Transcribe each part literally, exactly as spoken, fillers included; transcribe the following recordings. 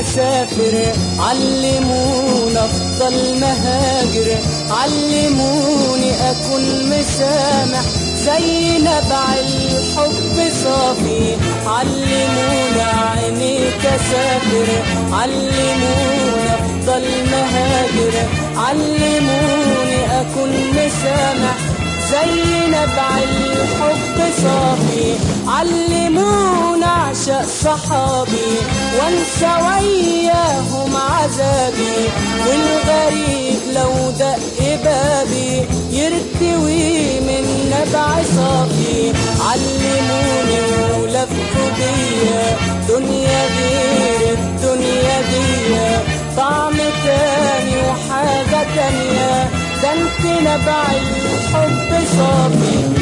أسافر، علموني أفضل مهاجر، علموني أكون مسامح زي نبع الحب صافي، علموني عينيك أسافر، علموني أفضل مهاجر، علموني أكون مسامح زي نبع الحب صافي، علموني أعشق صحابي وانسى وياهم عذابي، والغريب لو دق بابي يرتوي من نبع صافي، علموني ولفوا بيا دنيا غير الدنيا دي، طعم تاني وحاجة تانية، ده انت نبع الحب صافي.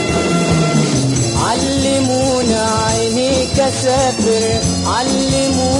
علمونا عينيك أسافر، علمونا